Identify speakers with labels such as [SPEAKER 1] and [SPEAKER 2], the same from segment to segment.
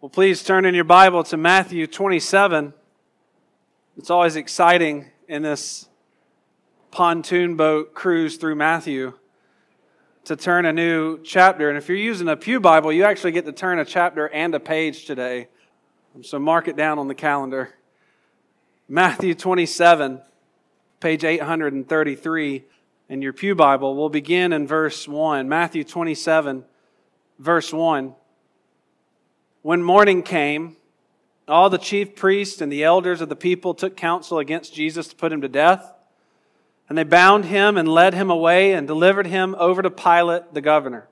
[SPEAKER 1] Well, please turn in your Bible to Matthew 27. It's always exciting in this pontoon boat cruise through Matthew to turn a new chapter. And if you're using a Pew Bible, you actually get to turn a chapter and a page today. So mark it down on the calendar. Matthew 27, page 833 in your Pew Bible. We'll begin in verse 1. Matthew 27, verse 1. When morning came, all the chief priests and the elders of the people took counsel against Jesus to put him to death. And they bound him and led him away and delivered him over to Pilate the governor.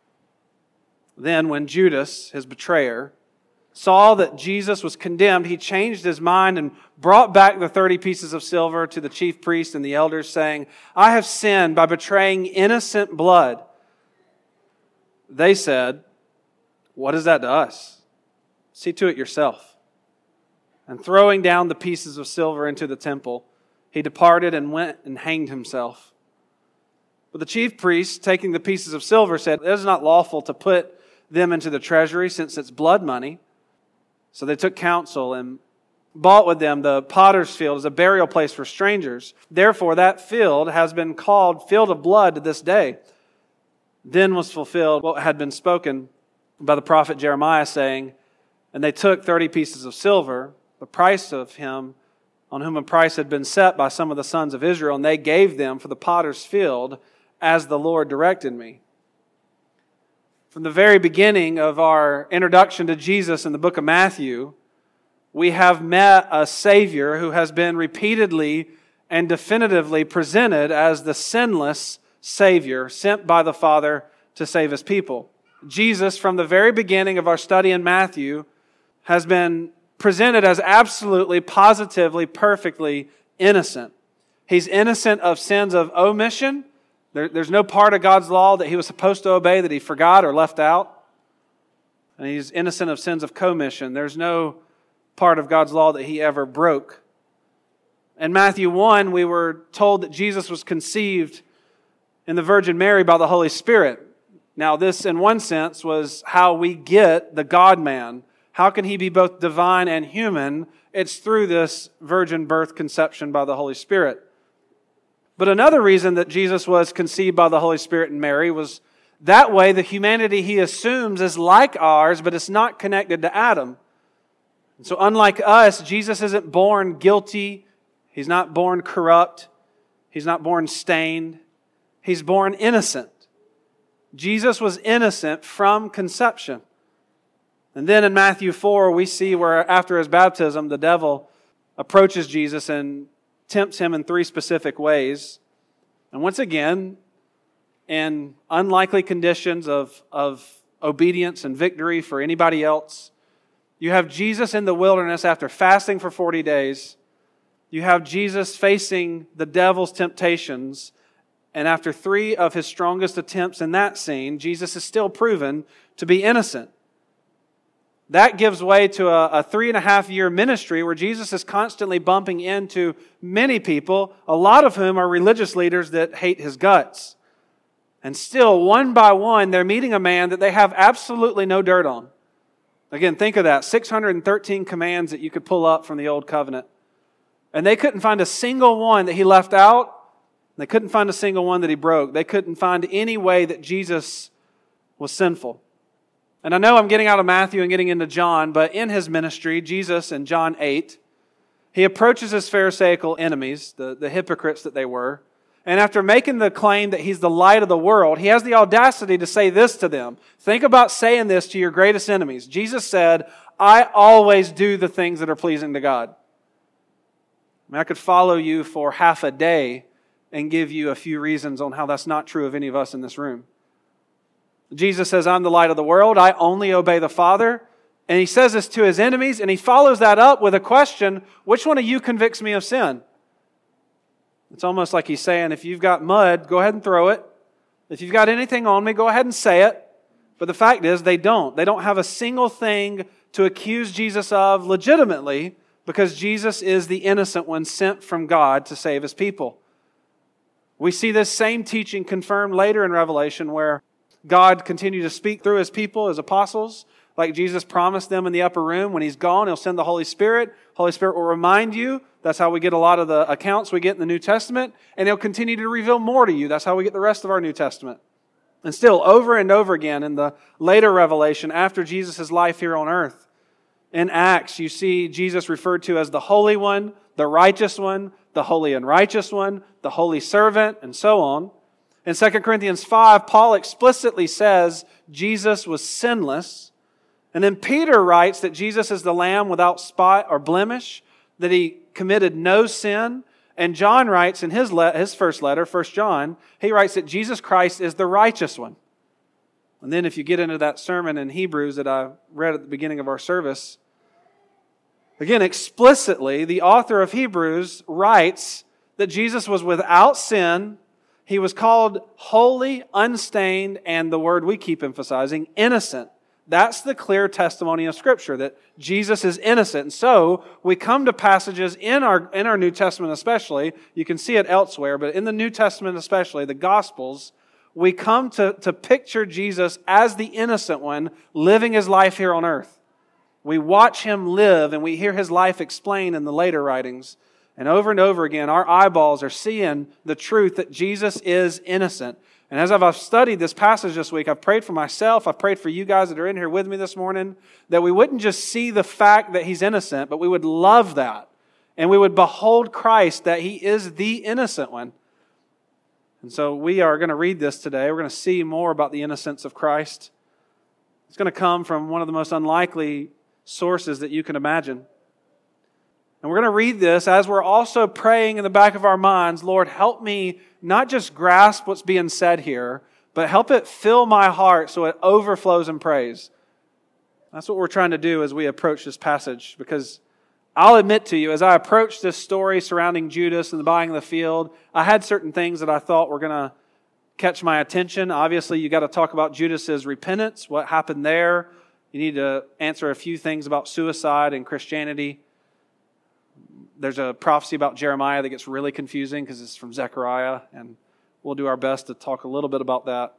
[SPEAKER 1] Then when Judas, his betrayer, saw that Jesus was condemned, he changed his mind and brought back the 30 pieces of silver to the chief priests and the elders, saying, "I have sinned by betraying innocent blood." They said, "What is that to us? See to it yourself." And throwing down the pieces of silver into the temple, he departed and went and hanged himself. But the chief priests, taking the pieces of silver, said, "It is not lawful to put them into the treasury, since it's blood money." So they took counsel and bought with them the potter's field as a burial place for strangers. Therefore that field has been called Field of Blood to this day. Then was fulfilled what had been spoken by the prophet Jeremiah, saying, "And they took 30 pieces of silver, the price of him on whom a price had been set by some of the sons of Israel, and they gave them for the potter's field, as the Lord directed me." From the very beginning of our introduction to Jesus in the book of Matthew, we have met a Savior who has been repeatedly and definitively presented as the sinless Savior sent by the Father to save His people. Jesus, from the very beginning of our study in Matthew, has been presented as absolutely, positively, perfectly innocent. He's innocent of sins of omission. There's no part of God's law that He was supposed to obey that He forgot or left out. And He's innocent of sins of commission. There's no part of God's law that He ever broke. In Matthew 1, we were told that Jesus was conceived in the Virgin Mary by the Holy Spirit. Now, this, in one sense, was how we get the God-man. How can He be both divine and human? It's through this virgin birth conception by the Holy Spirit. But another reason that Jesus was conceived by the Holy Spirit and Mary was that way the humanity He assumes is like ours, but it's not connected to Adam. And so unlike us, Jesus isn't born guilty. He's not born corrupt. He's not born stained. He's born innocent. Jesus was innocent from conception. And then in Matthew 4, we see where after His baptism, the devil approaches Jesus and tempts Him in 3 specific ways. And once again, in unlikely conditions of obedience and victory for anybody else, you have Jesus in the wilderness after fasting for 40 days. You have Jesus facing the devil's temptations. And after 3 of His strongest attempts in that scene, Jesus is still proven to be innocent. That gives way to a 3.5-year ministry where Jesus is constantly bumping into many people, a lot of whom are religious leaders that hate His guts. And still, one by one, they're meeting a man that they have absolutely no dirt on. Again, think of that. 613 commands that you could pull up from the Old Covenant. And they couldn't find a single one that He left out. They couldn't find a single one that He broke. They couldn't find any way that Jesus was sinful. And I know I'm getting out of Matthew and getting into John, but in His ministry, Jesus in John 8, He approaches His Pharisaical enemies, the hypocrites that they were, and after making the claim that He's the light of the world, He has the audacity to say this to them. Think about saying this to your greatest enemies. Jesus said, "I always do the things that are pleasing to God." I mean, I could follow you for half a day and give you a few reasons on how that's not true of any of us in this room. Jesus says, "I'm the light of the world. I only obey the Father." And He says this to His enemies, and He follows that up with a question, "Which one of you convicts me of sin?" It's almost like He's saying, if you've got mud, go ahead and throw it. If you've got anything on me, go ahead and say it. But the fact is, they don't. They don't have a single thing to accuse Jesus of legitimately, because Jesus is the innocent one sent from God to save His people. We see this same teaching confirmed later in Revelation, where God continued to speak through His people, His apostles, like Jesus promised them in the upper room. When He's gone, He'll send the Holy Spirit. Holy Spirit will remind you. That's how we get a lot of the accounts we get in the New Testament. And He'll continue to reveal more to you. That's how we get the rest of our New Testament. And still, over and over again in the later revelation, after Jesus' life here on earth, in Acts, you see Jesus referred to as the Holy One, the Righteous One, the Holy and Righteous One, the Holy Servant, and so on. In 2 Corinthians 5, Paul explicitly says Jesus was sinless. And then Peter writes that Jesus is the Lamb without spot or blemish, that He committed no sin. And John writes in his first letter, 1 John, he writes that Jesus Christ is the righteous one. And then if you get into that sermon in Hebrews that I read at the beginning of our service, again, explicitly, the author of Hebrews writes that Jesus was without sin. He was called holy, unstained, and the word we keep emphasizing, innocent. That's the clear testimony of Scripture, that Jesus is innocent. And so, we come to passages in our New Testament especially, you can see it elsewhere, but in the New Testament especially, the Gospels, we come to picture Jesus as the innocent one living His life here on earth. We watch Him live and we hear His life explained in the later writings. And over again, our eyeballs are seeing the truth that Jesus is innocent. And as I've studied this passage this week, I've prayed for myself, I've prayed for you guys that are in here with me this morning, that we wouldn't just see the fact that He's innocent, but we would love that. And we would behold Christ, that He is the innocent one. And so we are going to read this today. We're going to see more about the innocence of Christ. It's going to come from one of the most unlikely sources that you can imagine. And we're going to read this as we're also praying in the back of our minds, Lord, help me not just grasp what's being said here, but help it fill my heart so it overflows in praise. That's what we're trying to do as we approach this passage, because I'll admit to you, as I approached this story surrounding Judas and the buying of the field, I had certain things that I thought were going to catch my attention. Obviously, you got to talk about Judas's repentance, what happened there. You need to answer a few things about suicide and Christianity. There's a prophecy about Jeremiah that gets really confusing because it's from Zechariah, and we'll do our best to talk a little bit about that.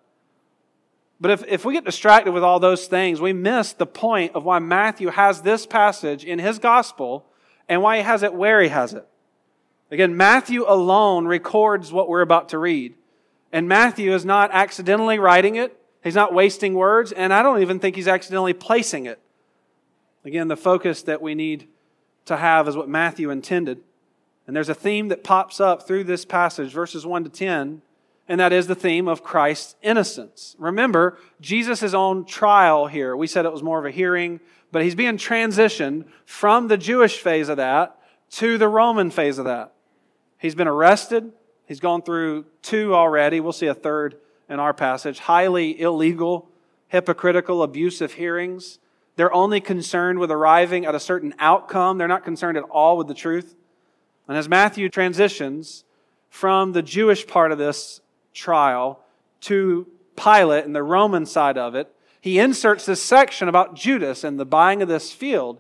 [SPEAKER 1] But if we get distracted with all those things, we miss the point of why Matthew has this passage in his gospel and why he has it where he has it. Again, Matthew alone records what we're about to read. And Matthew is not accidentally writing it. He's not wasting words, and I don't even think he's accidentally placing it. Again, the focus that we need to have is what Matthew intended. And there's a theme that pops up through this passage, verses 1 to 10, and that is the theme of Christ's innocence. Remember, Jesus is on trial here. We said it was more of a hearing, but He's being transitioned from the Jewish phase of that to the Roman phase of that. He's been arrested. He's gone through 2 already. We'll see a third in our passage. Highly illegal, hypocritical, abusive hearings. They're only concerned with arriving at a certain outcome. They're not concerned at all with the truth. And as Matthew transitions from the Jewish part of this trial to Pilate and the Roman side of it, he inserts this section about Judas and the buying of this field.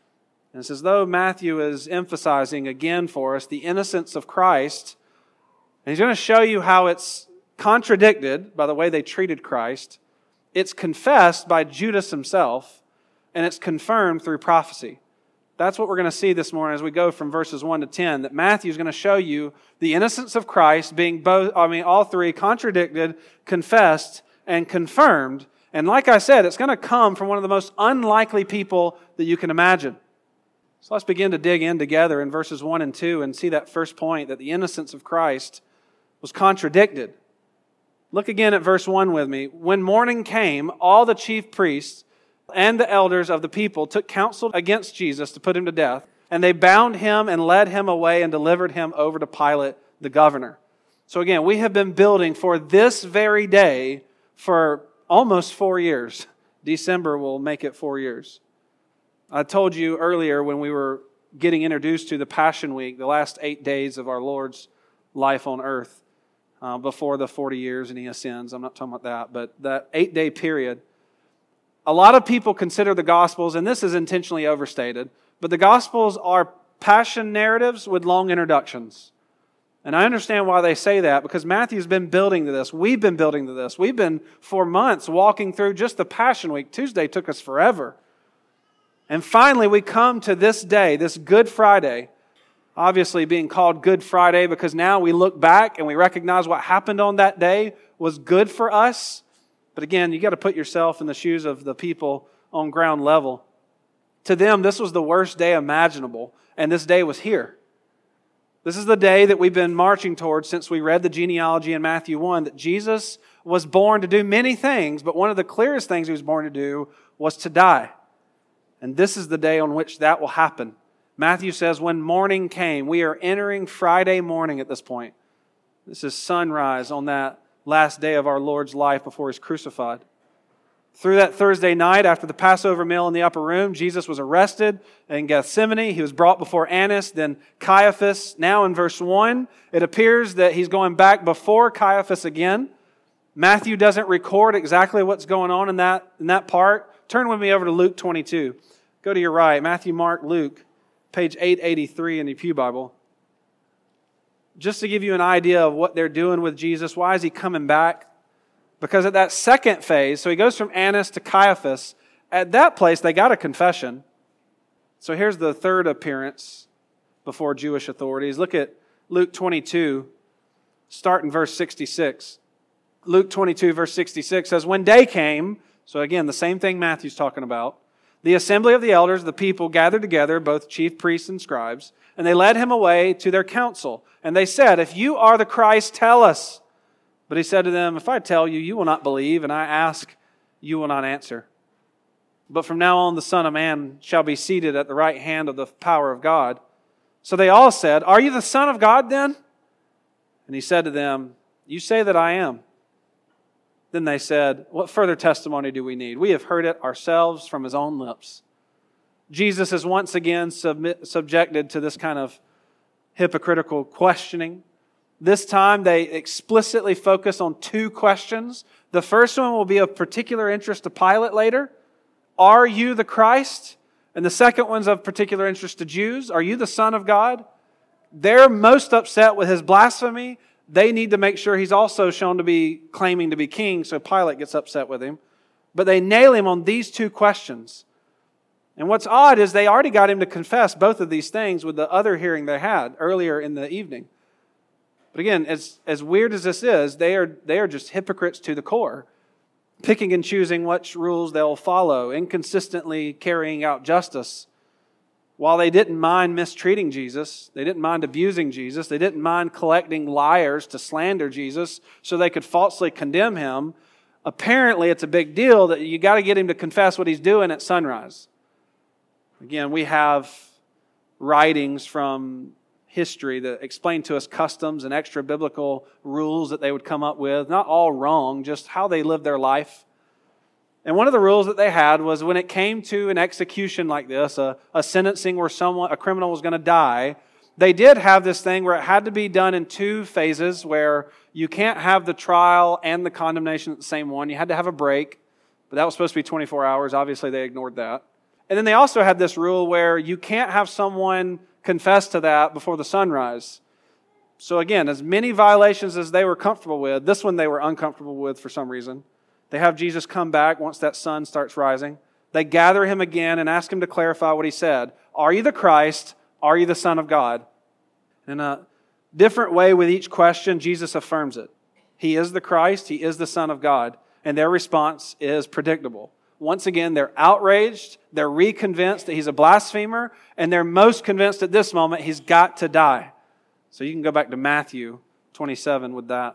[SPEAKER 1] And it's as though Matthew is emphasizing again for us the innocence of Christ. And he's going to show you how it's contradicted by the way they treated Christ. It's confessed by Judas himself. And it's confirmed through prophecy. That's what we're going to see this morning as we go from verses 1 to 10, that Matthew is going to show you the innocence of Christ being all three contradicted, confessed, and confirmed. And like I said, it's going to come from one of the most unlikely people that you can imagine. So let's begin to dig in together in verses 1 and 2 and see that first point, that the innocence of Christ was contradicted. Look again at verse 1 with me. When morning came, all the chief priests and the elders of the people took counsel against Jesus to put Him to death, and they bound Him and led Him away and delivered Him over to Pilate, the governor. So again, we have been building for this very day for almost 4 years. December will make it 4 years. I told you earlier when we were getting introduced to the Passion Week, the last 8 days of our Lord's life on earth, before the 40 years and He ascends. I'm not talking about that, but that 8-day period. A lot of people consider the Gospels, and this is intentionally overstated, but the Gospels are passion narratives with long introductions. And I understand why they say that, because Matthew's been building to this. We've been building to this. We've been for months walking through just the Passion Week. Tuesday took us forever. And finally we come to this day, this Good Friday, obviously being called Good Friday because now we look back and we recognize what happened on that day was good for us. But again, you got to put yourself in the shoes of the people on ground level. To them, this was the worst day imaginable, and this day was here. This is the day that we've been marching towards since we read the genealogy in Matthew 1, that Jesus was born to do many things, but one of the clearest things He was born to do was to die. And this is the day on which that will happen. Matthew says, when morning came, we are entering Friday morning at this point. This is sunrise on that last day of our Lord's life before He's crucified. Through that Thursday night, after the Passover meal in the upper room, Jesus was arrested in Gethsemane. He was brought before Annas, then Caiaphas. Now in verse 1, it appears that He's going back before Caiaphas again. Matthew doesn't record exactly what's going on in that part. Turn with me over to Luke 22. Go to your right, Matthew, Mark, Luke, page 883 in the Pew Bible. Just to give you an idea of what they're doing with Jesus, why is He coming back? Because at that second phase, so He goes from Annas to Caiaphas, at that place they got a confession. So here's the third appearance before Jewish authorities. Look at Luke 22, start in verse 66. Luke 22, verse 66 says, when day came, so again, the same thing Matthew's talking about, the assembly of the elders, the people, gathered together, both chief priests and scribes, and they led Him away to their council. And they said, if you are the Christ, tell us. But He said to them, if I tell you, you will not believe, and I ask, you will not answer. But from now on the Son of Man shall be seated at the right hand of the power of God. So they all said, are you the Son of God then? And He said to them, you say that I am. Then they said, what further testimony do we need? We have heard it ourselves from His own lips. Jesus is once again subjected to this kind of hypocritical questioning. This time they explicitly focus on two questions. The first one will be of particular interest to Pilate later. Are you the Christ? And the second one's of particular interest to Jews. Are you the Son of God? They're most upset with His blasphemy. They need to make sure He's also shown to be claiming to be king, so Pilate gets upset with Him. But they nail Him on these two questions. And what's odd is they already got Him to confess both of these things with the other hearing they had earlier in the evening. But again, as weird as this is, they are just hypocrites to the core, picking and choosing which rules they'll follow, inconsistently carrying out justice. While they didn't mind mistreating Jesus, they didn't mind abusing Jesus, they didn't mind collecting liars to slander Jesus so they could falsely condemn Him, apparently it's a big deal that you got to get Him to confess what He's doing at sunrise. Again, we have writings from history that explain to us customs and extra biblical rules that they would come up with. Not all wrong, just how they lived their life. And one of the rules that they had was when it came to an execution like this, a sentencing where a criminal was going to die, they did have this thing where it had to be done in two phases, where you can't have the trial and the condemnation at the same one. You had to have a break, but that was supposed to be 24 hours. Obviously, they ignored that. And then they also had this rule where you can't have someone confess to that before the sunrise. So again, as many violations as they were comfortable with, this one they were uncomfortable with for some reason. They have Jesus come back once that sun starts rising. They gather Him again and ask Him to clarify what He said. Are you the Christ? Are you the Son of God? In a different way with each question, Jesus affirms it. He is the Christ. He is the Son of God. And their response is predictable. Once again, they're outraged, they're reconvinced that He's a blasphemer, and they're most convinced at this moment He's got to die. So you can go back to Matthew 27 with that.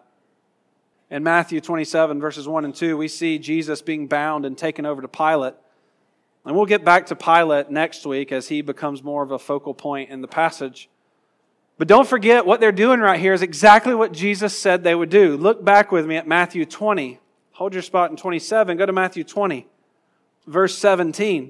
[SPEAKER 1] In Matthew 27, verses 1 and 2, we see Jesus being bound and taken over to Pilate. And we'll get back to Pilate next week as he becomes more of a focal point in the passage. But don't forget, what they're doing right here is exactly what Jesus said they would do. Look back with me at Matthew 20. Hold your spot in 27. Go to Matthew 20. Verse 17.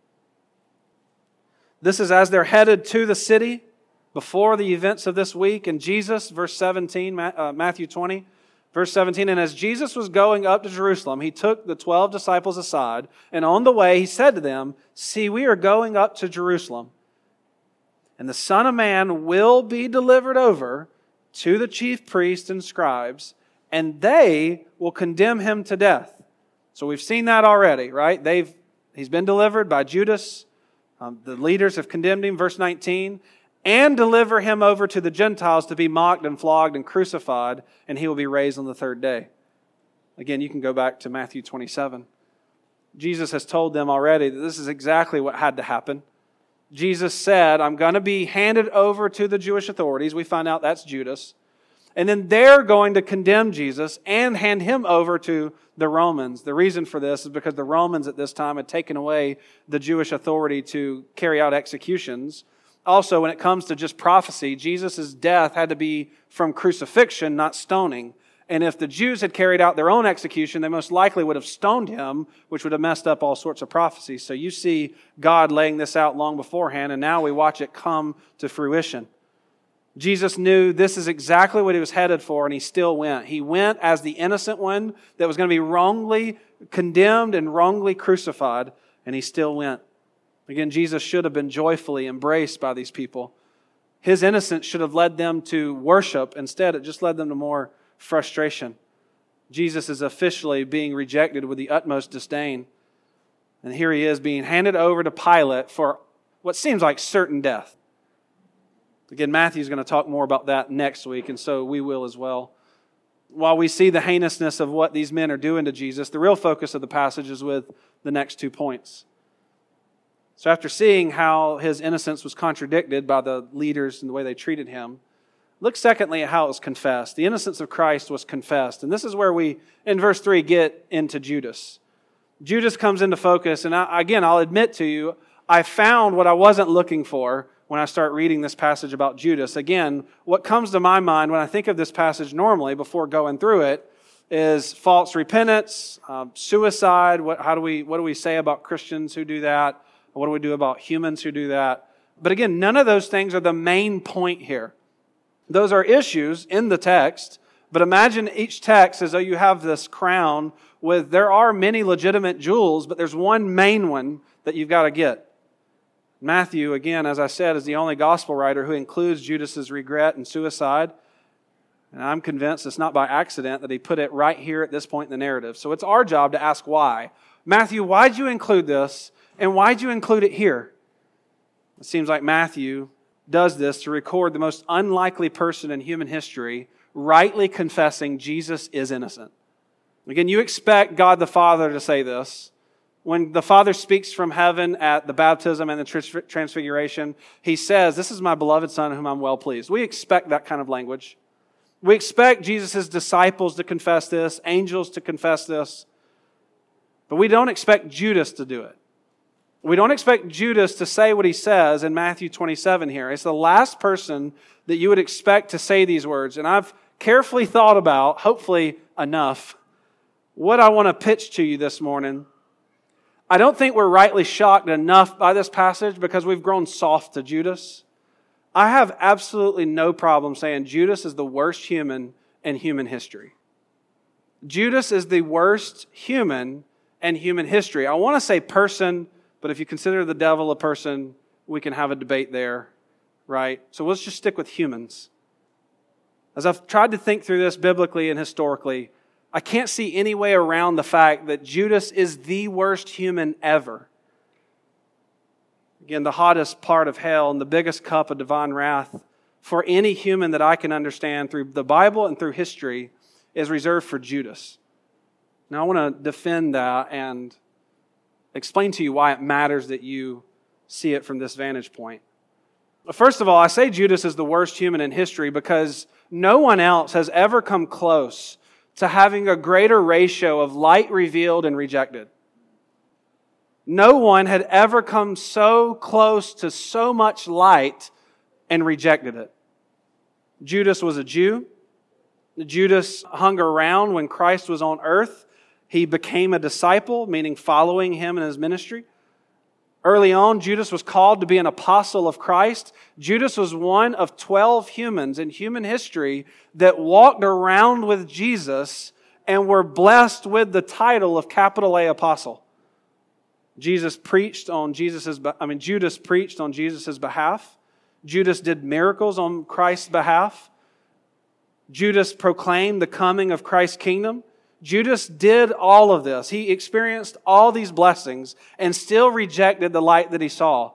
[SPEAKER 1] This is as they're headed to the city before the events of this week. And Jesus, verse 17, Matthew 20, verse 17. And as Jesus was going up to Jerusalem, He took the 12 disciples aside. And on the way, He said to them, see, we are going up to Jerusalem. And the Son of Man will be delivered over to the chief priests and scribes, and they will condemn him to death. So we've seen that already, right? He's been delivered by Judas. The leaders have condemned him, verse 19, and deliver him over to the Gentiles to be mocked and flogged and crucified, and he will be raised on the third day. Again, you can go back to Matthew 27. Jesus has told them already that this is exactly what had to happen. Jesus said, I'm going to be handed over to the Jewish authorities. We find out that's Judas. And then they're going to condemn Jesus and hand him over to the Romans. The reason for this is because the Romans at this time had taken away the Jewish authority to carry out executions. Also, when it comes to just prophecy, Jesus' death had to be from crucifixion, not stoning. And if the Jews had carried out their own execution, they most likely would have stoned him, which would have messed up all sorts of prophecies. So you see God laying this out long beforehand, and now we watch it come to fruition. Jesus knew this is exactly what he was headed for, and he still went. He went as the innocent one that was going to be wrongly condemned and wrongly crucified, and he still went. Again, Jesus should have been joyfully embraced by these people. His innocence should have led them to worship. Instead, it just led them to more frustration. Jesus is officially being rejected with the utmost disdain. And here he is being handed over to Pilate for what seems like certain death. Again, Matthew's going to talk more about that next week, and so we will as well. While we see the heinousness of what these men are doing to Jesus, the real focus of the passage is with the next 2 points. So after seeing how his innocence was contradicted by the leaders and the way they treated him, look secondly at how it was confessed. The innocence of Christ was confessed. And this is where we, in verse 3, get into Judas. Judas comes into focus, and I'll admit to you, I found what I wasn't looking for when I start reading this passage about Judas. Again, what comes to my mind when I think of this passage normally before going through it is false repentance, suicide. What do we say about Christians who do that? What do we do about humans who do that? But again, none of those things are the main point here. Those are issues in the text, but imagine each text as though you have this crown with, there are many legitimate jewels, but there's one main one that you've got to get. Matthew, again, as I said, is the only gospel writer who includes Judas's regret and suicide. And I'm convinced it's not by accident that he put it right here at this point in the narrative. So it's our job to ask why. Matthew, why'd you include this? And why'd you include it here? It seems like Matthew does this to record the most unlikely person in human history rightly confessing Jesus is innocent. Again, you expect God the Father to say this. When the Father speaks from heaven at the baptism and the transfiguration, He says, "This is my beloved Son whom I'm well pleased." We expect that kind of language. We expect Jesus' disciples to confess this, angels to confess this, but we don't expect Judas to do it. We don't expect Judas to say what he says in Matthew 27 here. It's the last person that you would expect to say these words. And I've carefully thought about, hopefully enough, what I want to pitch to you this morning. I don't think we're rightly shocked enough by this passage because we've grown soft to Judas. I have absolutely no problem saying Judas is the worst human in human history. Judas is the worst human in human history. I want to say person, but if you consider the devil a person, we can have a debate there, right? So let's just stick with humans. As I've tried to think through this biblically and historically, I can't see any way around the fact that Judas is the worst human ever. Again, the hottest part of hell and the biggest cup of divine wrath for any human that I can understand through the Bible and through history is reserved for Judas. Now I want to defend that and explain to you why it matters that you see it from this vantage point. First of all, I say Judas is the worst human in history because no one else has ever come close to having a greater ratio of light revealed and rejected. No one had ever come so close to so much light and rejected it. Judas was a Jew. Judas hung around when Christ was on earth. He became a disciple, meaning following him in his ministry. Early on, Judas was called to be an apostle of Christ. Judas was one of 12 humans in human history that walked around with Jesus and were blessed with the title of capital A apostle. Judas preached on Jesus' behalf. Judas did miracles on Christ's behalf. Judas proclaimed the coming of Christ's kingdom. Judas did all of this. He experienced all these blessings and still rejected the light that he saw.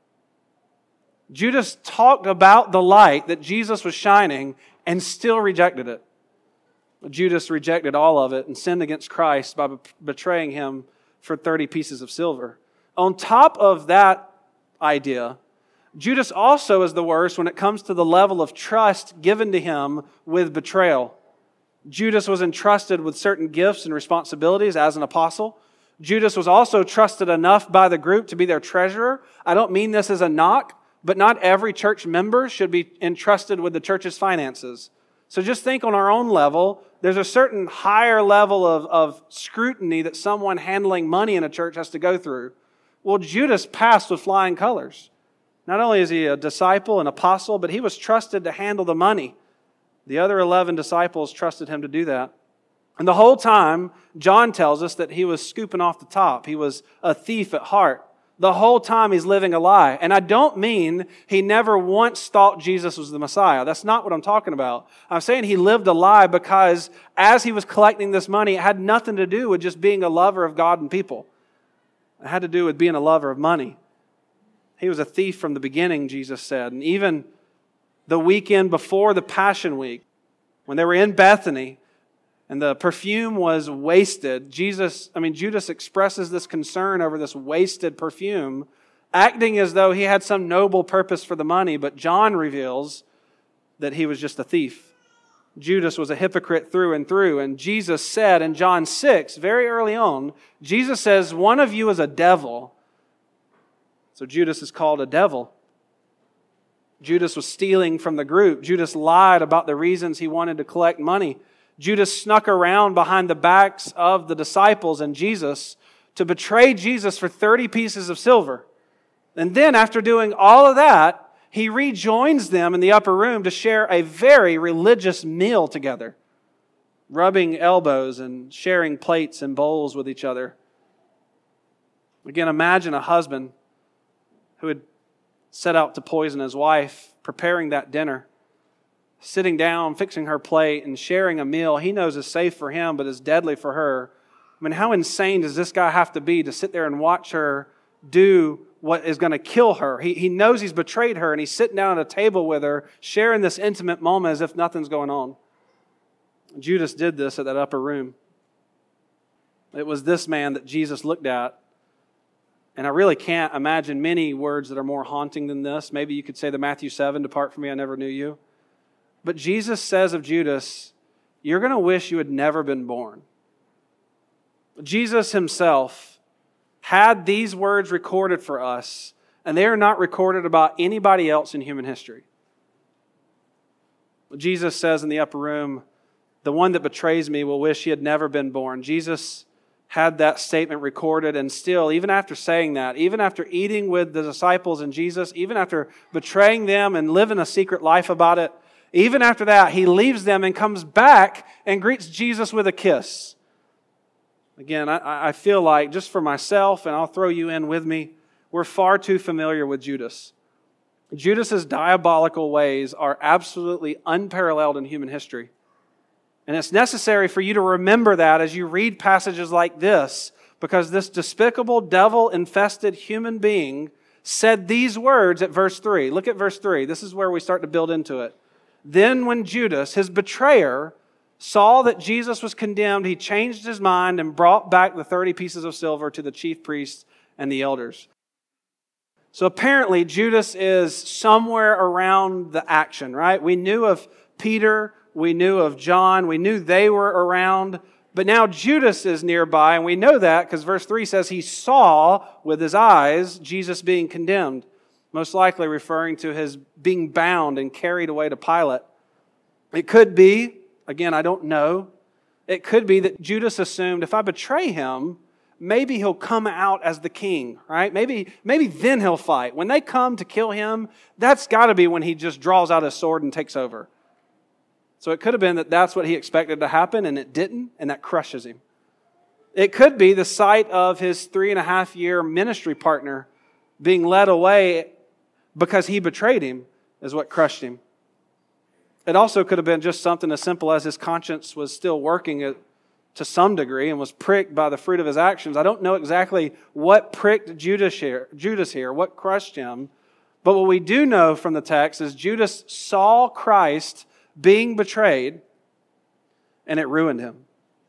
[SPEAKER 1] Judas talked about the light that Jesus was shining and still rejected it. Judas rejected all of it and sinned against Christ by betraying him for 30 pieces of silver. On top of that idea, Judas also is the worst when it comes to the level of trust given to him with betrayal. Judas was entrusted with certain gifts and responsibilities as an apostle. Judas was also trusted enough by the group to be their treasurer. I don't mean this as a knock, but not every church member should be entrusted with the church's finances. So just think on our own level, there's a certain higher level of scrutiny that someone handling money in a church has to go through. Well, Judas passed with flying colors. Not only is he a disciple, an apostle, but he was trusted to handle the money. The other 11 disciples trusted him to do that. And the whole time, John tells us that he was scooping off the top. He was a thief at heart. The whole time he's living a lie. And I don't mean he never once thought Jesus was the Messiah. That's not what I'm talking about. I'm saying he lived a lie because as he was collecting this money, it had nothing to do with just being a lover of God and people. It had to do with being a lover of money. He was a thief from the beginning, Jesus said. And even the weekend before the Passion Week, when they were in Bethany and the perfume was wasted, Judas expresses this concern over this wasted perfume, acting as though he had some noble purpose for the money, but John reveals that he was just a thief. Judas was a hypocrite through and through, and Jesus said in John 6, very early on, Jesus says, "One of you is a devil." So Judas is called a devil. Judas was stealing from the group. Judas lied about the reasons he wanted to collect money. Judas snuck around behind the backs of the disciples and Jesus to betray Jesus for 30 pieces of silver. And then after doing all of that, he rejoins them in the upper room to share a very religious meal together, rubbing elbows and sharing plates and bowls with each other. Again, imagine a husband who had set out to poison his wife, preparing that dinner, sitting down, fixing her plate, and sharing a meal he knows is safe for him but is deadly for her. I mean, how insane does this guy have to be to sit there and watch her do what is going to kill her? He knows he's betrayed her, and he's sitting down at a table with her, sharing this intimate moment as if nothing's going on. Judas did this at that upper room. It was this man that Jesus looked at. And I really can't imagine many words that are more haunting than this. Maybe you could say the Matthew 7, "Depart from me, I never knew you." But Jesus says of Judas, "You're going to wish you had never been born." Jesus himself had these words recorded for us, and they are not recorded about anybody else in human history. Jesus says in the upper room, "The one that betrays me will wish he had never been born." Jesus had that statement recorded, and still, even after saying that, even after eating with the disciples and Jesus, even after betraying them and living a secret life about it, even after that, he leaves them and comes back and greets Jesus with a kiss. Again, I feel like, just for myself, and I'll throw you in with me, we're far too familiar with Judas. Judas's diabolical ways are absolutely unparalleled in human history. And it's necessary for you to remember that as you read passages like this, because this despicable, devil-infested human being said these words at verse 3. Look at verse 3. This is where we start to build into it. "Then when Judas, his betrayer, saw that Jesus was condemned, he changed his mind and brought back the 30 pieces of silver to the chief priests and the elders." So apparently Judas is somewhere around the action, right? We knew of Peter, we knew of John, we knew they were around, but now Judas is nearby, and we know that because verse 3 says he saw with his eyes Jesus being condemned, most likely referring to his being bound and carried away to Pilate. It could be, again, I don't know, it could be that Judas assumed if I betray him, maybe he'll come out as the king, right? Maybe then he'll fight. When they come to kill him, that's got to be when he just draws out his sword and takes over. So it could have been that that's what he expected to happen, and it didn't, and that crushes him. It could be the sight of his 3.5-year ministry partner being led away because he betrayed him is what crushed him. It also could have been just something as simple as his conscience was still working to some degree and was pricked by the fruit of his actions. I don't know exactly what pricked Judas here, what crushed him. But what we do know from the text is Judas saw Christ being betrayed, and it ruined him.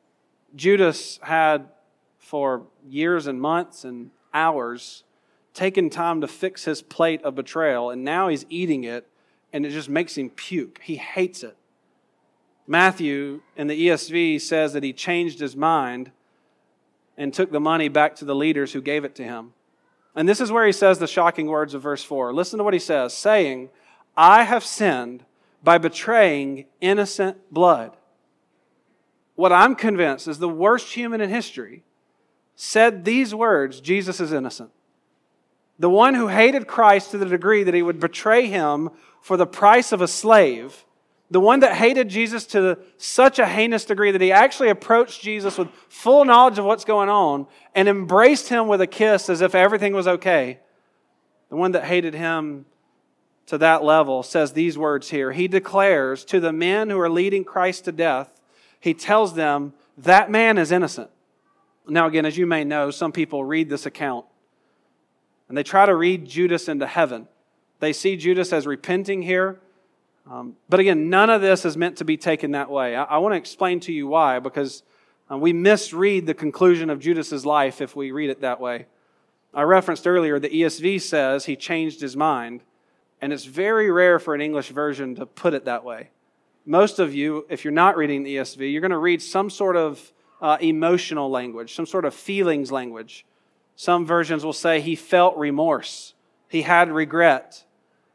[SPEAKER 1] Judas had, for years and months and hours, taken time to fix his plate of betrayal, and now he's eating it, and it just makes him puke. He hates it. Matthew in the ESV says that he changed his mind and took the money back to the leaders who gave it to him. And this is where he says the shocking words of verse 4. Listen to what he says, saying, I have sinned by betraying innocent blood. What I'm convinced is the worst human in history said these words, Jesus is innocent. The one who hated Christ to the degree that he would betray him for the price of a slave, the one that hated Jesus to such a heinous degree that he actually approached Jesus with full knowledge of what's going on and embraced him with a kiss as if everything was okay. The one that hated him to that level says these words here. He declares to the men who are leading Christ to death, he tells them that man is innocent. Now again, as you may know, some people read this account and they try to read Judas into heaven. They see Judas as repenting here. But again, none of this is meant to be taken that way. I want to explain to you why, because we misread the conclusion of Judas's life if we read it that way. I referenced earlier the ESV says he changed his mind, and it's very rare for an English version to put it that way. Most of you, if you're not reading the ESV, you're going to read some sort of emotional language, some sort of feelings language. Some versions will say he felt remorse, he had regret.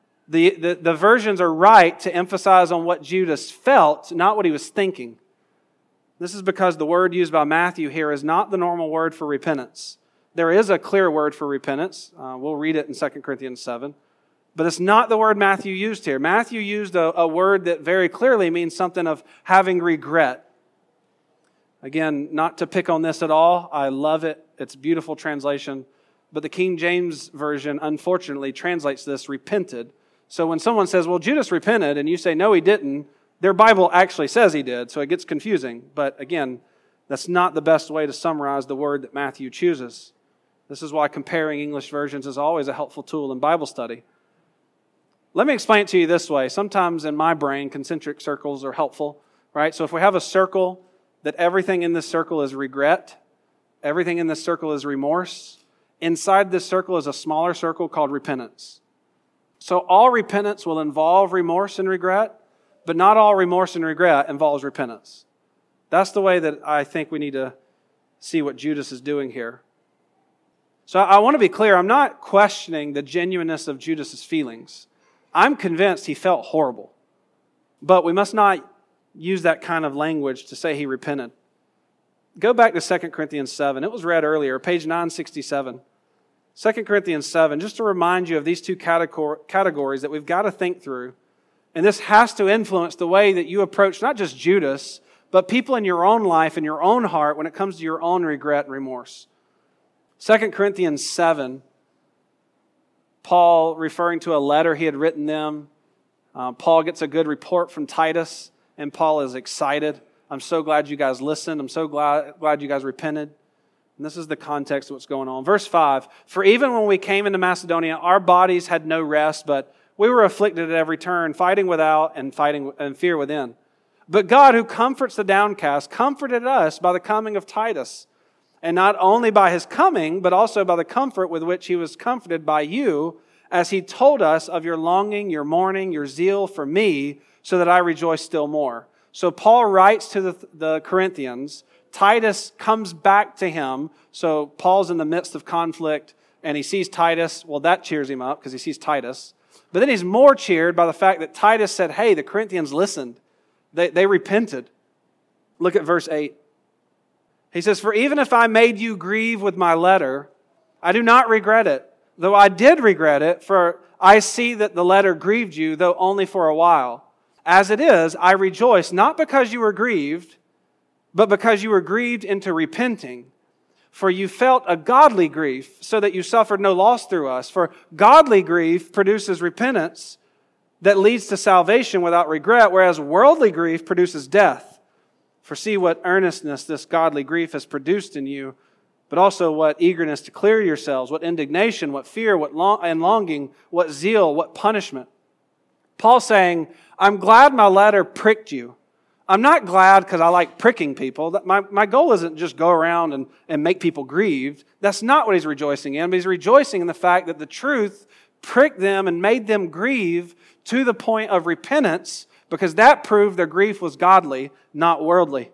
[SPEAKER 1] The versions are right to emphasize on what Judas felt, not what he was thinking. This is because the word used by Matthew here is not the normal word for repentance. There is a clear word for repentance. We'll read it in 2 Corinthians 7. But it's not the word Matthew used here. Matthew used a word that very clearly means something of having regret. Again, not to pick on this at all. I love it. It's a beautiful translation. But the King James Version, unfortunately, translates this repented. So when someone says, well, Judas repented, and you say, no, he didn't, their Bible actually says he did, so it gets confusing. But again, that's not the best way to summarize the word that Matthew chooses. This is why comparing English versions is always a helpful tool in Bible study. Let me explain it to you this way. Sometimes in my brain, concentric circles are helpful, right? So if we have a circle, that everything in this circle is regret, everything in this circle is remorse, inside this circle is a smaller circle called repentance. So all repentance will involve remorse and regret, but not all remorse and regret involves repentance. That's the way that I think we need to see what Judas is doing here. So I want to be clear, I'm not questioning the genuineness of Judas's feelings. I'm convinced he felt horrible. But we must not use that kind of language to say he repented. Go back to 2 Corinthians 7. It was read earlier, page 967. 2 Corinthians 7, just to remind you of these two categories that we've got to think through. And this has to influence the way that you approach not just Judas, but people in your own life and your own heart when it comes to your own regret and remorse. 2 Corinthians 7, Paul referring to a letter he had written them. Paul gets a good report from Titus, and Paul is excited. I'm so glad you guys listened. I'm so glad you guys repented. And this is the context of what's going on. Verse 5, for even when we came into Macedonia, our bodies had no rest, but we were afflicted at every turn, fighting without and fear within. But God, who comforts the downcast, comforted us by the coming of Titus. And not only by his coming, but also by the comfort with which he was comforted by you, as he told us of your longing, your mourning, your zeal for me, so that I rejoice still more. So Paul writes to the Corinthians. Titus comes back to him. So Paul's in the midst of conflict and he sees Titus. Well, that cheers him up because he sees Titus. But then he's more cheered by the fact that Titus said, hey, the Corinthians listened. They repented. Look at verse 8. He says, for even if I made you grieve with my letter, I do not regret it. Though I did regret it, for I see that the letter grieved you, though only for a while. As it is, I rejoice, not because you were grieved, but because you were grieved into repenting. For you felt a godly grief, so that you suffered no loss through us. For godly grief produces repentance, that leads to salvation without regret, whereas worldly grief produces death. For see what earnestness this godly grief has produced in you, but also what eagerness to clear yourselves, what indignation, what fear, what longing, what zeal, what punishment. Paul's saying, I'm glad my letter pricked you. I'm not glad because I like pricking people. My goal isn't just go around and make people grieved. That's not what he's rejoicing in, but he's rejoicing in the fact that the truth pricked them and made them grieve to the point of repentance, because that proved their grief was godly, not worldly.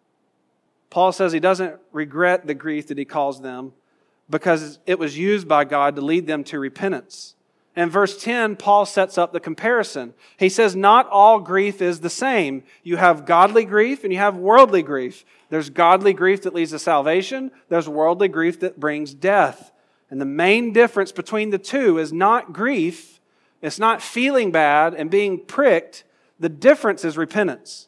[SPEAKER 1] Paul says he doesn't regret the grief that he caused them because it was used by God to lead them to repentance. In verse 10, Paul sets up the comparison. He says, not all grief is the same. You have godly grief and you have worldly grief. There's godly grief that leads to salvation. There's worldly grief that brings death. And the main difference between the two is not grief. It's not feeling bad and being pricked. The difference is repentance.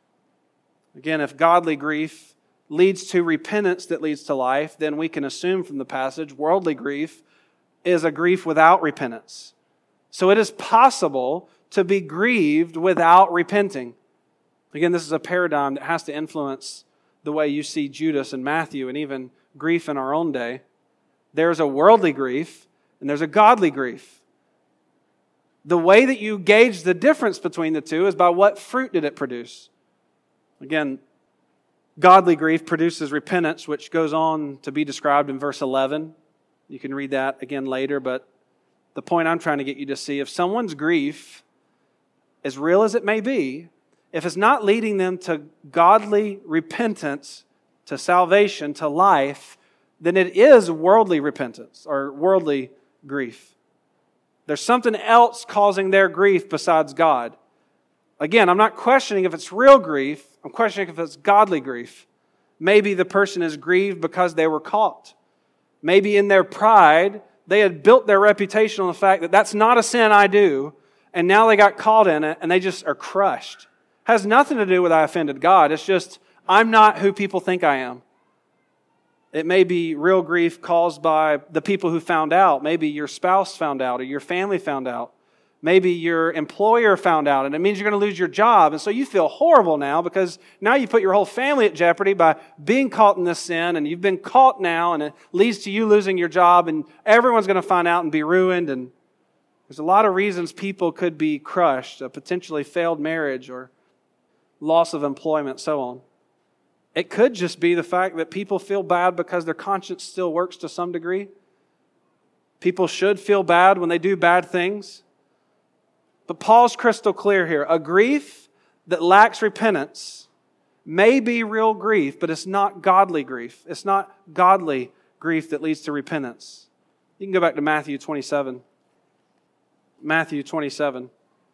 [SPEAKER 1] Again, if godly grief leads to repentance that leads to life, then we can assume from the passage worldly grief is a grief without repentance. So it is possible to be grieved without repenting. Again, this is a paradigm that has to influence the way you see Judas and Matthew and even grief in our own day. There's a worldly grief and there's a godly grief. The way that you gauge the difference between the two is by what fruit did it produce. Again, godly grief produces repentance, which goes on to be described in verse 11. You can read that again later, but the point I'm trying to get you to see, if someone's grief, as real as it may be, if it's not leading them to godly repentance, to salvation, to life, then it is worldly repentance or worldly grief. There's something else causing their grief besides God. Again, I'm not questioning if it's real grief. I'm questioning if it's godly grief. Maybe the person is grieved because they were caught. Maybe in their pride, they had built their reputation on the fact that that's not a sin I do, and now they got caught in it, and they just are crushed. It has nothing to do with I offended God. It's just, I'm not who people think I am. It may be real grief caused by the people who found out. Maybe your spouse found out, or your family found out. Maybe your employer found out, and it means you're going to lose your job. And so you feel horrible now because now you put your whole family at jeopardy by being caught in this sin, and you've been caught now, and it leads to you losing your job, and everyone's going to find out and be ruined. And there's a lot of reasons people could be crushed, a potentially failed marriage or loss of employment, so on. It could just be the fact that people feel bad because their conscience still works to some degree. People should feel bad when they do bad things. But Paul's crystal clear here. A grief that lacks repentance may be real grief, but it's not godly grief. It's not godly grief that leads to repentance. You can go back to Matthew 27. Matthew 27.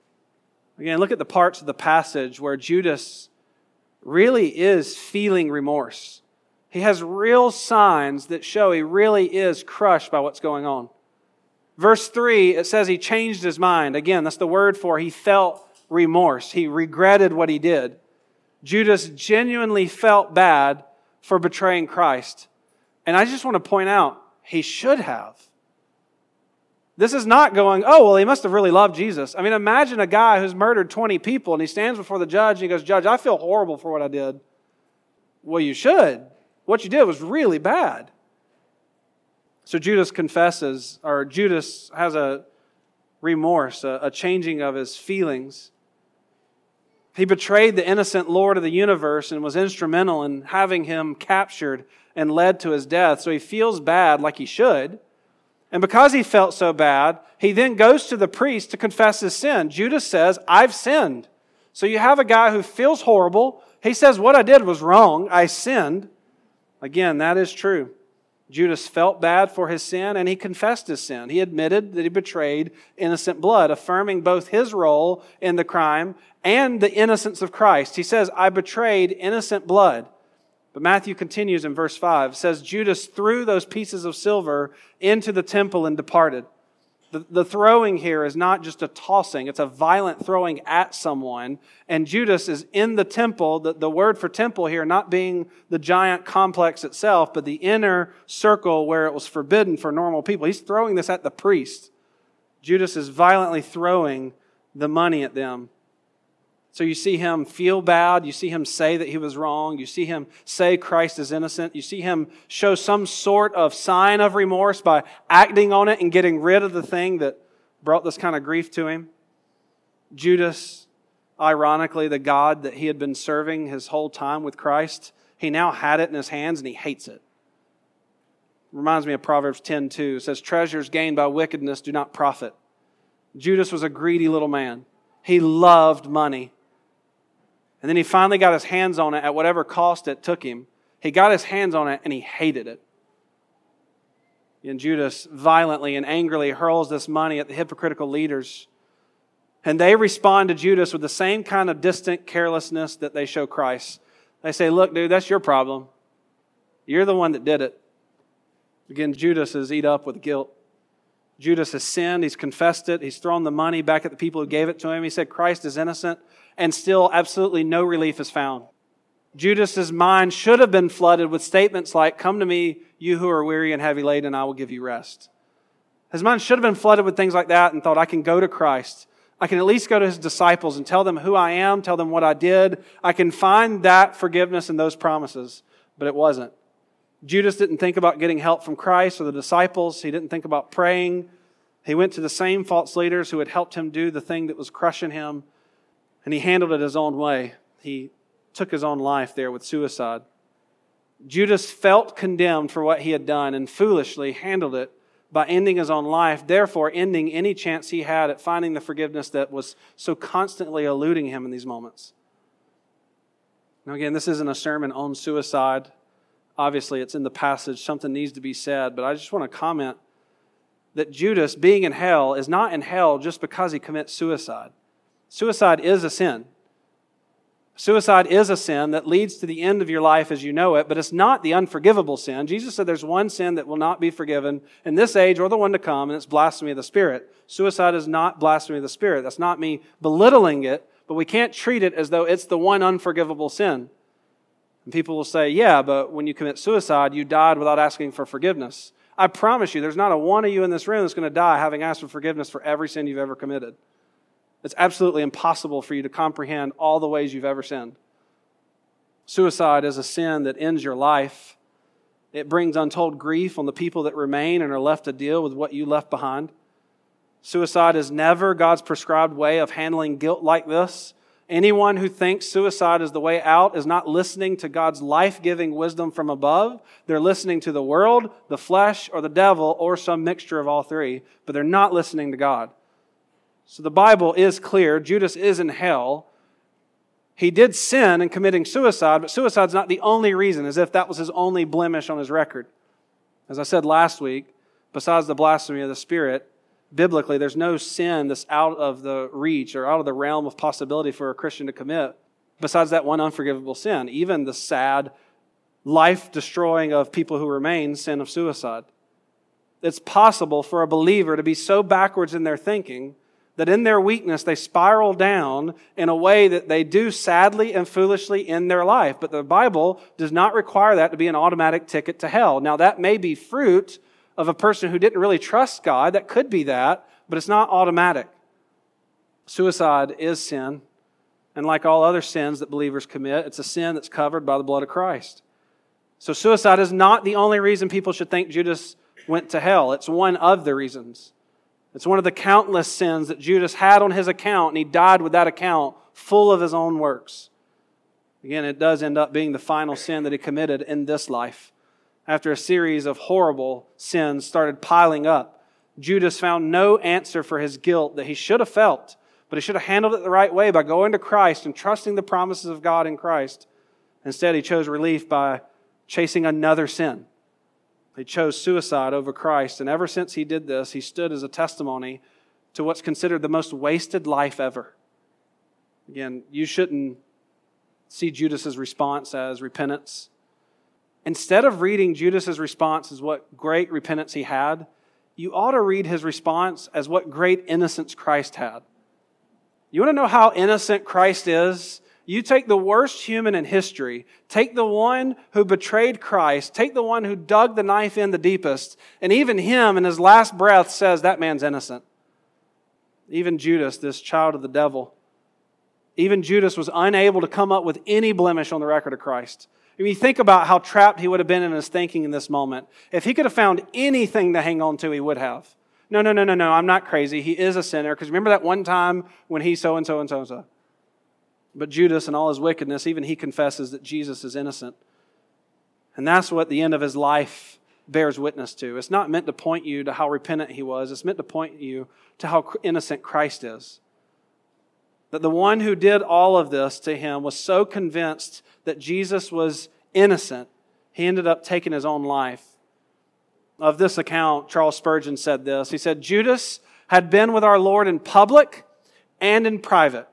[SPEAKER 1] Again, look at the parts of the passage where Judas really is feeling remorse. He has real signs that show he really is crushed by what's going on. Verse 3, it says he changed his mind. Again, that's the word for he felt remorse. He regretted what he did. Judas genuinely felt bad for betraying Christ. And I just want to point out, he should have. This is not going, oh, well, he must have really loved Jesus. I mean, imagine a guy who's murdered 20 people and he stands before the judge and he goes, Judge, I feel horrible for what I did. Well, you should. What you did was really bad. So Judas confesses, or Judas has a remorse, a changing of his feelings. He betrayed the innocent Lord of the universe and was instrumental in having him captured and led to his death. So he feels bad like he should. And because he felt so bad, he then goes to the priest to confess his sin. Judas says, I've sinned. So you have a guy who feels horrible. He says, what I did was wrong. I sinned. Again, that is true. Judas felt bad for his sin and he confessed his sin. He admitted that he betrayed innocent blood, affirming both his role in the crime and the innocence of Christ. He says, I betrayed innocent blood. But Matthew continues in verse 5. It says, Judas threw those pieces of silver into the temple and departed. The throwing here is not just a tossing. It's a violent throwing at someone. And Judas is in the temple, the word for temple here not being the giant complex itself, but the inner circle where it was forbidden for normal people. He's throwing this at the priest. Judas is violently throwing the money at them. So you see him feel bad. You see him say that he was wrong. You see him say Christ is innocent. You see him show some sort of sign of remorse by acting on it and getting rid of the thing that brought this kind of grief to him. Judas, ironically, the God that he had been serving his whole time with Christ, he now had it in his hands and he hates it. Reminds me of Proverbs 10:2. It says, treasures gained by wickedness do not profit. Judas was a greedy little man. He loved money. And then he finally got his hands on it at whatever cost it took him. He got his hands on it and he hated it. And Judas violently and angrily hurls this money at the hypocritical leaders. And they respond to Judas with the same kind of distant carelessness that they show Christ. They say, look, dude, that's your problem. You're the one that did it. Again, Judas is eat up with guilt. Judas has sinned. He's confessed it. He's thrown the money back at the people who gave it to him. He said Christ is innocent, and still absolutely no relief is found. Judas's mind should have been flooded with statements like, come to me, you who are weary and heavy laden, and I will give you rest. His mind should have been flooded with things like that and thought, I can go to Christ. I can at least go to his disciples and tell them who I am, tell them what I did. I can find that forgiveness and those promises. But it wasn't. Judas didn't think about getting help from Christ or the disciples. He didn't think about praying. He went to the same false leaders who had helped him do the thing that was crushing him, and he handled it his own way. He took his own life there with suicide. Judas felt condemned for what he had done and foolishly handled it by ending his own life, therefore ending any chance he had at finding the forgiveness that was so constantly eluding him in these moments. Now again, this isn't a sermon on suicide. Obviously, it's in the passage. Something needs to be said. But I just want to comment that Judas, being in hell, is not in hell just because he commits suicide. Suicide is a sin. Suicide is a sin that leads to the end of your life as you know it, but it's not the unforgivable sin. Jesus said there's one sin that will not be forgiven in this age or the one to come, and it's blasphemy of the Spirit. Suicide is not blasphemy of the Spirit. That's not me belittling it, but we can't treat it as though it's the one unforgivable sin. And people will say, yeah, but when you commit suicide, you died without asking for forgiveness. I promise you, there's not a one of you in this room that's going to die having asked for forgiveness for every sin you've ever committed. It's absolutely impossible for you to comprehend all the ways you've ever sinned. Suicide is a sin that ends your life. It brings untold grief on the people that remain and are left to deal with what you left behind. Suicide is never God's prescribed way of handling guilt like this. Anyone who thinks suicide is the way out is not listening to God's life-giving wisdom from above. They're listening to the world, the flesh, or the devil, or some mixture of all three, but they're not listening to God. So the Bible is clear. Judas is in hell. He did sin in committing suicide, but suicide's not the only reason, as if that was his only blemish on his record. As I said last week, besides the blasphemy of the Spirit, biblically, there's no sin that's out of the reach or out of the realm of possibility for a Christian to commit besides that one unforgivable sin, even the sad, life-destroying of people who remain sin of suicide. It's possible for a believer to be so backwards in their thinking that in their weakness they spiral down in a way that they do sadly and foolishly in their life. But the Bible does not require that to be an automatic ticket to hell. Now, that may be fruit of a person who didn't really trust God. That could be that, but it's not automatic. Suicide is sin, and like all other sins that believers commit, it's a sin that's covered by the blood of Christ. So suicide is not the only reason people should think Judas went to hell. It's one of the reasons. It's one of the countless sins that Judas had on his account, and he died with that account full of his own works. Again, it does end up being the final sin that he committed in this life. After a series of horrible sins started piling up, Judas found no answer for his guilt that he should have felt, but he should have handled it the right way by going to Christ and trusting the promises of God in Christ. Instead, he chose relief by chasing another sin. He chose suicide over Christ, and ever since he did this, he stood as a testimony to what's considered the most wasted life ever. Again, you shouldn't see Judas's response as repentance. Instead of reading Judas's response as what great repentance he had, you ought to read his response as what great innocence Christ had. You want to know how innocent Christ is? You take the worst human in history, take the one who betrayed Christ, take the one who dug the knife in the deepest, and even him in his last breath says that man's innocent. Even Judas, this child of the devil, even Judas was unable to come up with any blemish on the record of Christ. I mean, think about how trapped he would have been in his thinking in this moment. If he could have found anything to hang on to, he would have. No, I'm not crazy. He is a sinner. Because remember that one time when he so-and-so and so-and-so. But Judas and all his wickedness, even he confesses that Jesus is innocent. And that's what the end of his life bears witness to. It's not meant to point you to how repentant he was. It's meant to point you to how innocent Christ is. That the one who did all of this to him was so convinced that Jesus was innocent, he ended up taking his own life. Of this account, Charles Spurgeon said this. He said, Judas had been with our Lord in public and in private.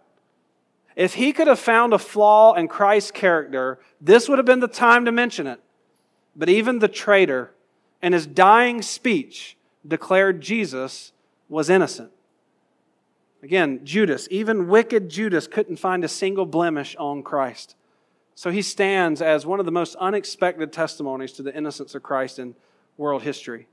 [SPEAKER 1] If he could have found a flaw in Christ's character, this would have been the time to mention it. But even the traitor, in his dying speech, declared Jesus was innocent. Again, Judas, even wicked Judas, couldn't find a single blemish on Christ. So he stands as one of the most unexpected testimonies to the innocence of Christ in world history.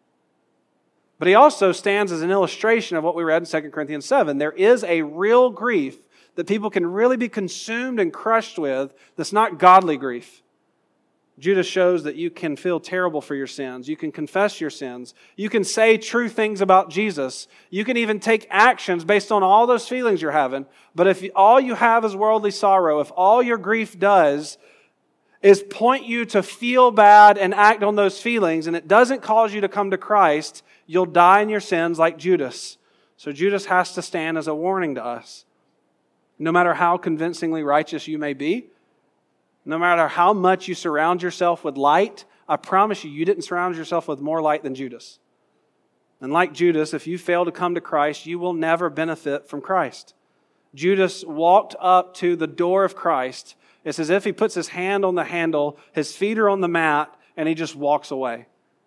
[SPEAKER 1] But he also stands as an illustration of what we read in 2 Corinthians 7. There is a real grief that people can really be consumed and crushed with that's not godly grief. Judas shows that you can feel terrible for your sins. You can confess your sins. You can say true things about Jesus. You can even take actions based on all those feelings you're having. But if all you have is worldly sorrow, if all your grief does is point you to feel bad and act on those feelings, and it doesn't cause you to come to Christ, you'll die in your sins like Judas. So Judas has to stand as a warning to us. No matter how convincingly righteous you may be, no matter how much you surround yourself with light, I promise you, you didn't surround yourself with more light than Judas. And like Judas, if you fail to come to Christ, you will never benefit from Christ. Judas walked up to the door of Christ. It's as if he puts his hand on the handle, his feet are on the mat, and he just walks away.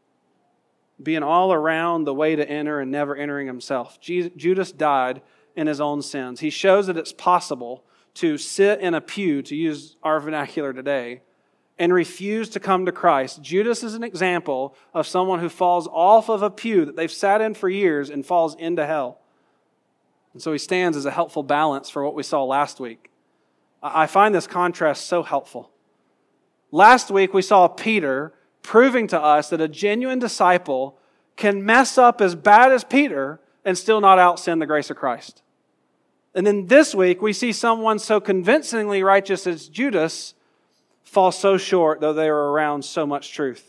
[SPEAKER 1] Being all around the way to enter and never entering himself. Judas died in his own sins. He shows that it's possible to sit in a pew, to use our vernacular today, and refuse to come to Christ. Judas is an example of someone who falls off of a pew that they've sat in for years and falls into hell. And so he stands as a helpful balance for what we saw last week. I find this contrast so helpful. Last week we saw Peter proving to us that a genuine disciple can mess up as bad as Peter and still not out-sin the grace of Christ. And then this week, we see someone so convincingly righteous as Judas fall so short, though they were around so much truth.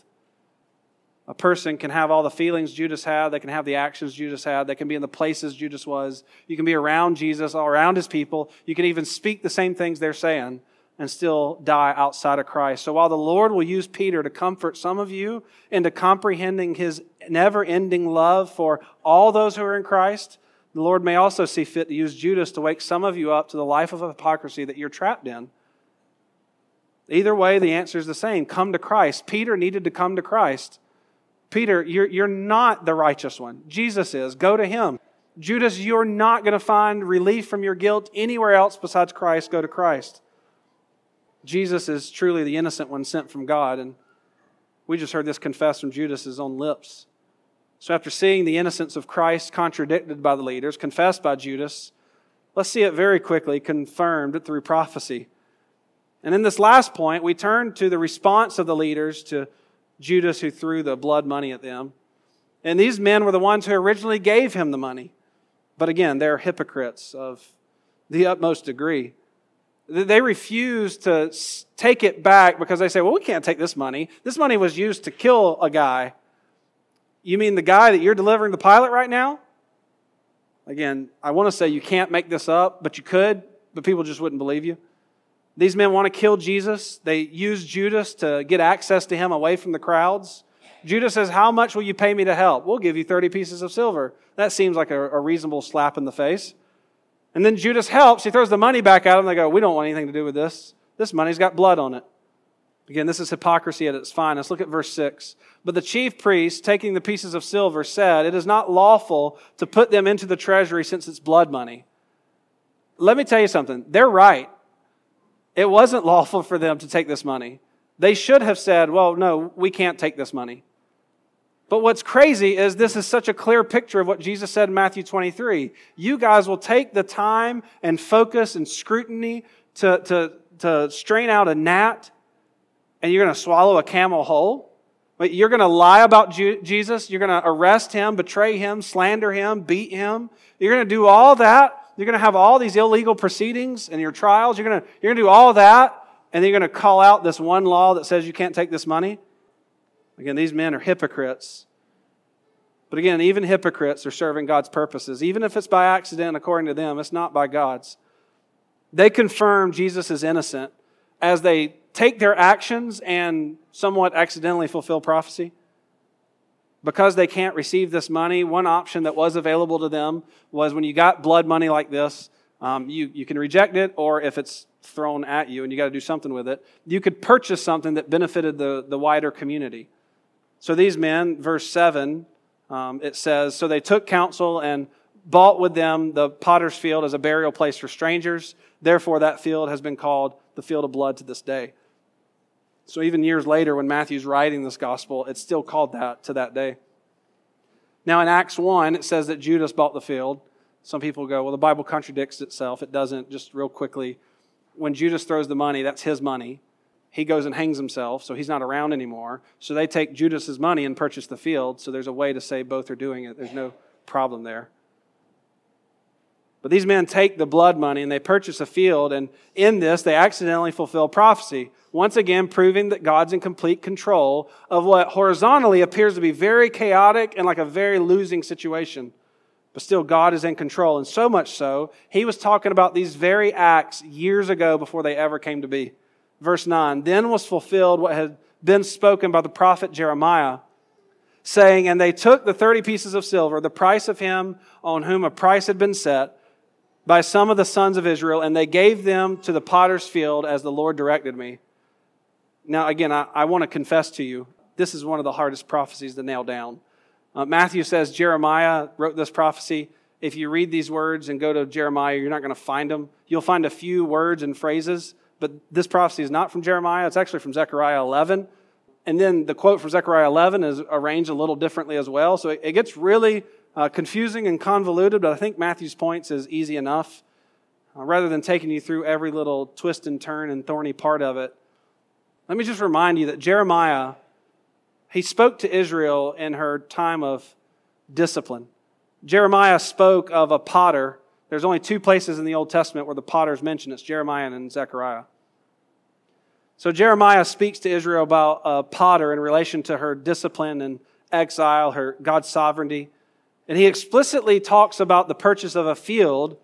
[SPEAKER 1] A person can have all the feelings Judas had. They can have the actions Judas had. They can be in the places Judas was. You can be around Jesus, all around his people. You can even speak the same things they're saying and still die outside of Christ. So while the Lord will use Peter to comfort some of you into comprehending his never-ending love for all those who are in Christ, the Lord may also see fit to use Judas to wake some of you up to the life of hypocrisy that you're trapped in. Either way, the answer is the same. Come to Christ. Peter needed to come to Christ. Peter, you're not the righteous one. Jesus is. Go to him. Judas, you're not going to find relief from your guilt anywhere else besides Christ. Go to Christ. Jesus is truly the innocent one sent from God, and we just heard this confessed from Judas' own lips. So after seeing the innocence of Christ contradicted by the leaders, confessed by Judas, let's see it very quickly confirmed through prophecy. And in this last point, we turn to the response of the leaders to Judas who threw the blood money at them. And these men were the ones who originally gave him the money. But again, they're hypocrites of the utmost degree. They refuse to take it back because they say, well, we can't take this money. This money was used to kill a guy. You mean the guy that you're delivering to Pilate right now? Again, I want to say you can't make this up, but you could, but people just wouldn't believe you. These men want to kill Jesus. They use Judas to get access to him away from the crowds. Judas says, how much will you pay me to help? We'll give you 30 pieces of silver. That seems like a reasonable slap in the face. And then Judas helps. He throws the money back at them. They go, we don't want anything to do with this. This money's got blood on it. Again, this is hypocrisy at its finest. Look at verse 6. But the chief priest, taking the pieces of silver, said, it is not lawful to put them into the treasury since it's blood money. Let me tell you something. They're right. It wasn't lawful for them to take this money. They should have said, well, no, we can't take this money. But what's crazy is this is such a clear picture of what Jesus said in Matthew 23. You guys will take the time and focus and scrutiny to strain out a gnat, and you're going to swallow a camel whole. But you're going to lie about Jesus. You're going to arrest him, betray him, slander him, beat him. You're going to do all that. You're going to have all these illegal proceedings and your trials. You're going to do all that, and then you're going to call out this one law that says you can't take this money. Again, these men are hypocrites. But again, even hypocrites are serving God's purposes. Even if it's by accident, according to them, it's not by God's. They confirm Jesus is innocent as they take their actions and somewhat accidentally fulfill prophecy. Because they can't receive this money, one option that was available to them was when you got blood money like this, you can reject it, or if it's thrown at you and you got to do something with it, you could purchase something that benefited the wider community. So these men, verse 7, it says, so they took counsel and bought with them the potter's field as a burial place for strangers. Therefore, that field has been called the field of blood to this day. So even years later, when Matthew's writing this gospel, it's still called that to that day. Now in Acts 1, it says that Judas bought the field. Some people go, well, the Bible contradicts itself. It doesn't. Just real quickly, when Judas throws the money, that's his money. He goes and hangs himself, so he's not around anymore. So they take Judas's money and purchase the field. So there's a way to say both are doing it. There's no problem there. But these men take the blood money and they purchase a field, and in this they accidentally fulfill prophecy. Once again, proving that God's in complete control of what horizontally appears to be very chaotic and like a very losing situation. But still, God is in control. And so much so, he was talking about these very acts years ago before they ever came to be. Verse 9, then was fulfilled what had been spoken by the prophet Jeremiah, saying, and they took the 30 pieces of silver, the price of him on whom a price had been set, by some of the sons of Israel, and they gave them to the potter's field as the Lord directed me. Now, again, I want to confess to you, this is one of the hardest prophecies to nail down. Matthew says Jeremiah wrote this prophecy. If you read these words and go to Jeremiah, you're not going to find them. You'll find a few words and phrases, but this prophecy is not from Jeremiah. It's actually from Zechariah 11. And then the quote from Zechariah 11 is arranged a little differently as well. So it gets really confusing and convoluted, but I think Matthew's points is easy enough. Rather than taking you through every little twist and turn and thorny part of it, let me just remind you that Jeremiah, he spoke to Israel in her time of discipline. Jeremiah spoke of a potter. There's only two places in the Old Testament where the potter is mentioned. It's Jeremiah and Zechariah. So Jeremiah speaks to Israel about a potter in relation to her discipline and exile, her God's sovereignty. And he explicitly talks about the purchase of a field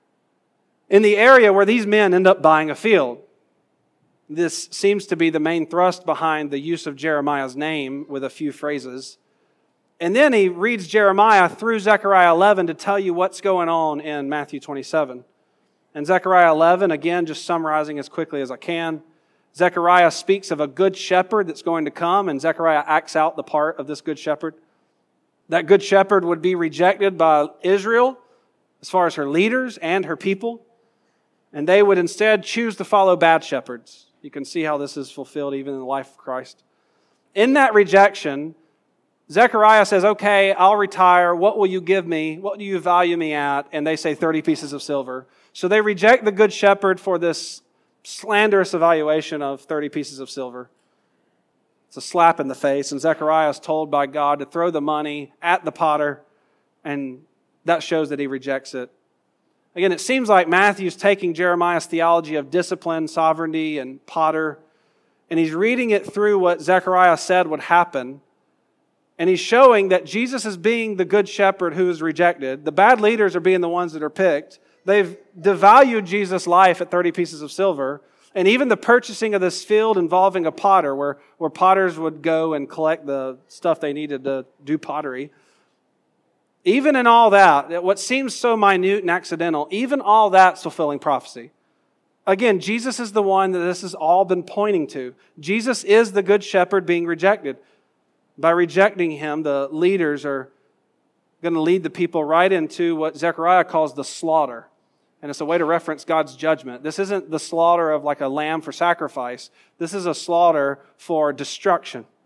[SPEAKER 1] in the area where these men end up buying a field. This seems to be the main thrust behind the use of Jeremiah's name with a few phrases. And then he reads Jeremiah through Zechariah 11 to tell you what's going on in Matthew 27. And Zechariah 11, again, just summarizing as quickly as I can, Zechariah speaks of a good shepherd that's going to come, and Zechariah acts out the part of this good shepherd. That good shepherd would be rejected by Israel as far as her leaders and her people, and they would instead choose to follow bad shepherds. You can see how this is fulfilled even in the life of Christ. In that rejection, Zechariah says, okay, I'll retire. What will you give me? What do you value me at? And they say 30 pieces of silver. So they reject the good shepherd for this slanderous evaluation of 30 pieces of silver. It's a slap in the face, and Zechariah is told by God to throw the money at the potter, and that shows that he rejects it. Again, it seems like Matthew's taking Jeremiah's theology of discipline, sovereignty, and potter, and he's reading it through what Zechariah said would happen, and he's showing that Jesus is being the good shepherd who is rejected. The bad leaders are being the ones that are picked. They've devalued Jesus' life at 30 pieces of silver. And even the purchasing of this field involving a potter, where potters would go and collect the stuff they needed to do pottery. Even in all that, what seems so minute and accidental, even all that's fulfilling prophecy. Again, Jesus is the one that this has all been pointing to. Jesus is the good shepherd being rejected. By rejecting him, the leaders are going to lead the people right into what Zechariah calls the slaughter. And it's a way to reference God's judgment. This isn't the slaughter of like a lamb for sacrifice. This is a slaughter for destruction.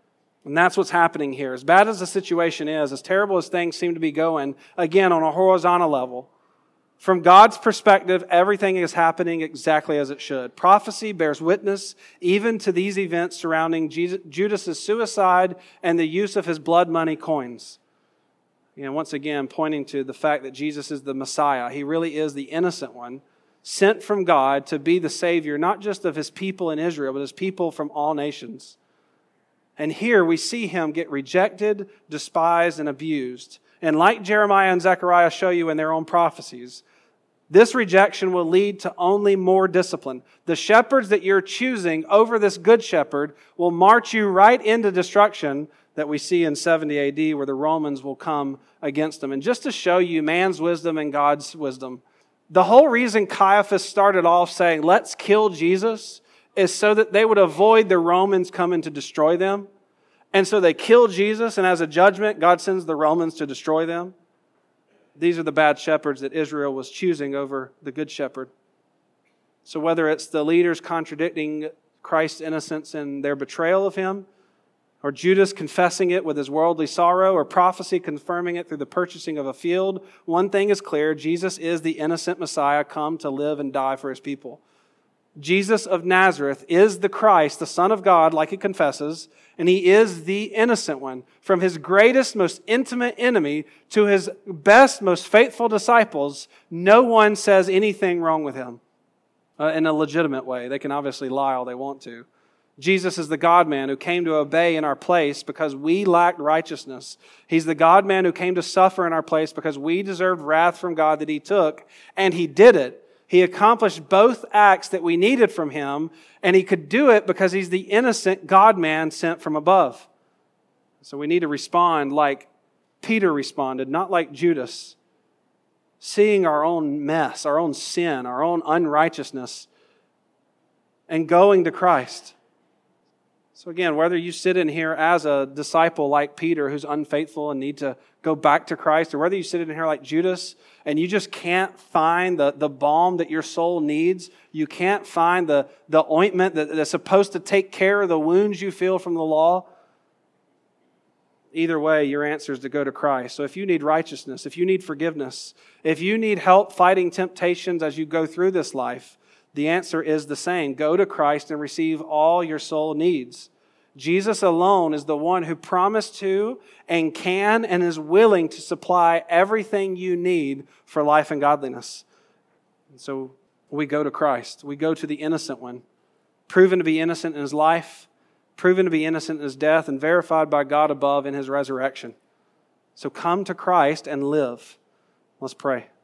[SPEAKER 1] And that's what's happening here. As bad as the situation is, as terrible as things seem to be going, again, on a horizontal level, from God's perspective, everything is happening exactly as it should. Prophecy bears witness even to these events surrounding Judas' suicide and the use of his blood money coins. Once again, pointing to the fact that Jesus is the Messiah. He really is the innocent one, sent from God to be the Savior, not just of His people in Israel, but His people from all nations. And here we see Him get rejected, despised, and abused. And like Jeremiah and Zechariah show you in their own prophecies, this rejection will lead to only more discipline. The shepherds that you're choosing over this good shepherd will march you right into destruction that we see in 70 AD, where the Romans will come against them. And just to show you man's wisdom and God's wisdom, the whole reason Caiaphas started off saying, let's kill Jesus, is so that they would avoid the Romans coming to destroy them. And so they kill Jesus, and as a judgment, God sends the Romans to destroy them. These are the bad shepherds that Israel was choosing over the good shepherd. So whether it's the leaders contradicting Christ's innocence in their betrayal of Him, or Judas confessing it with his worldly sorrow, or prophecy confirming it through the purchasing of a field, one thing is clear: Jesus is the innocent Messiah come to live and die for His people. Jesus of Nazareth is the Christ, the Son of God, like He confesses, and He is the innocent one. From His greatest, most intimate enemy to His best, most faithful disciples, no one says anything wrong with Him in a legitimate way. They can obviously lie all they want to. Jesus is the God-man who came to obey in our place because we lacked righteousness. He's the God-man who came to suffer in our place because we deserved wrath from God that He took, and He did it. He accomplished both acts that we needed from Him, and He could do it because He's the innocent God-man sent from above. So we need to respond like Peter responded, not like Judas, seeing our own mess, our own sin, our own unrighteousness, and going to Christ. So again, whether you sit in here as a disciple like Peter who's unfaithful and need to go back to Christ, or whether you sit in here like Judas and you just can't find the balm that your soul needs, you can't find the ointment that's supposed to take care of the wounds you feel from the law, either way, your answer is to go to Christ. So if you need righteousness, if you need forgiveness, if you need help fighting temptations as you go through this life, the answer is the same. Go to Christ and receive all your soul needs. Jesus alone is the one who promised to and can and is willing to supply everything you need for life and godliness. And so we go to Christ. We go to the innocent one, proven to be innocent in His life, proven to be innocent in His death, and verified by God above in His resurrection. So come to Christ and live. Let's pray.